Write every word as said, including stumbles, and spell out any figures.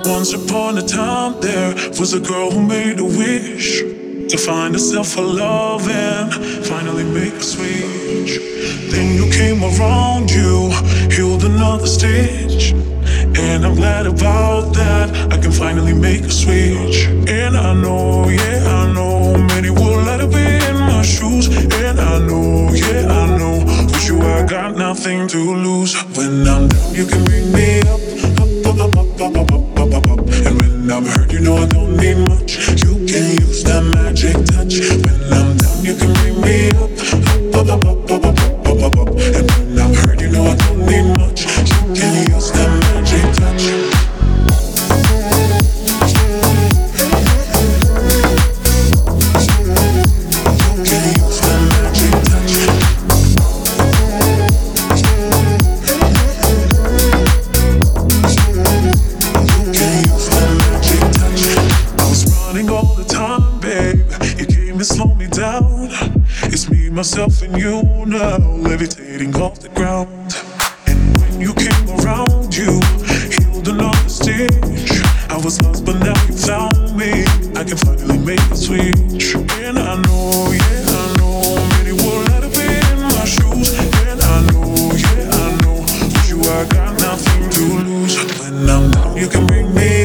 Once upon a time, there was a girl who made a wish to find herself a love and finally make a switch. Then you came around, you healed another stitch. And I'm glad about that, I can finally make a switch. And I know, yeah, I know, many would like to be in my shoes. And I know, yeah, I know, with you I got nothing to lose. When I'm down, you can bring me up, up, up, up, up, up, up, up, up, up. And when I'm hurt, you know I don't need much. You can use that magic touch. When I'm down, you can bring me up, up, up, up, up, up, up, up, up, up. And when I'm hurt, you know I don't need much. You can use that magic touch. Myself and you now, levitating off the ground. And when you came around, you healed another stitch. I was lost, but now you found me. I can finally make a switch. And I know, yeah, I know, many would like to be in my shoes. And I know, yeah, I know, with you I got nothing to lose. When I'm down, you can bring me